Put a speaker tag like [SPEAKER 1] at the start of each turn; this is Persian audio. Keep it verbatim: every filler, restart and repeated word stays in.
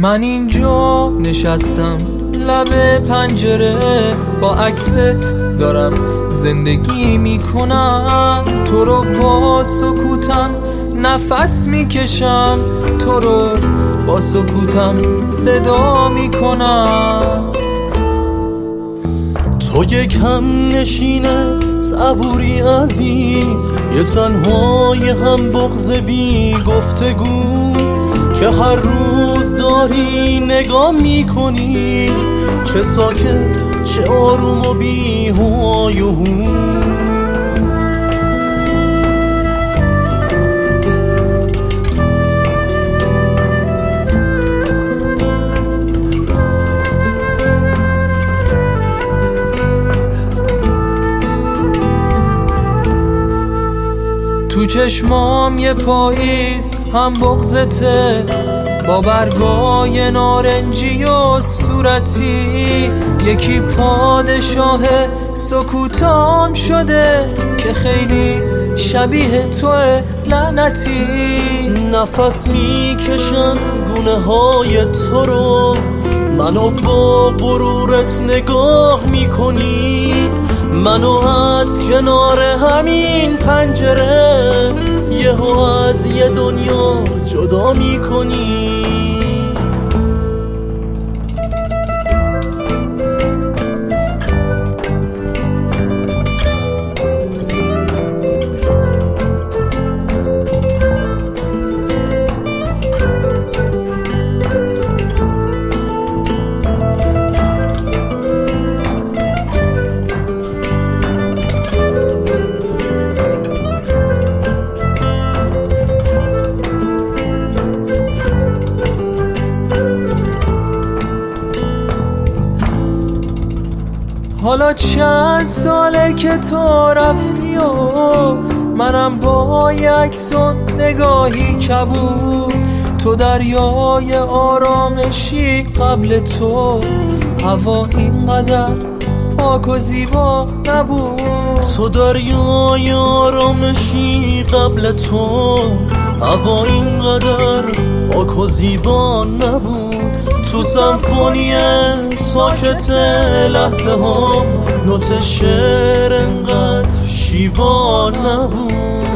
[SPEAKER 1] من اینجا نشستم لب پنجره، با عکست دارم زندگی میکنم. تو رو با سکوتم نفس میکشم، تو رو با سکوتم صدا میکنم.
[SPEAKER 2] تو یک هم نشینه صبوری عزیز، یه تنهای هم بغض بی گفتگو، که هر روز داری نگاه میکنی، چه ساکت چه آروم و بی های و هو.
[SPEAKER 1] تو چشمام یه پاییز هم بغضته، با برگای نارنجی و صورتی. یکی پادشاه سکوتام شده که خیلی شبیه توه لعنتی.
[SPEAKER 2] نفس میکشم گونه های تو رو، منو با غرورت نگاه میکنی، منو از کنار همین پنجره یهو از یه دنیا جدا میکنی.
[SPEAKER 1] حالا چند ساله که تو رفتی و منم با یک عکس و نگاهی کبود. تو دریای آرامشی قبل تو، هوا اینقدر پاک و زیبا نبود.
[SPEAKER 2] تو دریای آرامشی قبل تو، هوا اینقدر پاک و زیبا نبود. تو سمفونی ساکت لحظه ها نوت شعر انقدر شیوا نبود.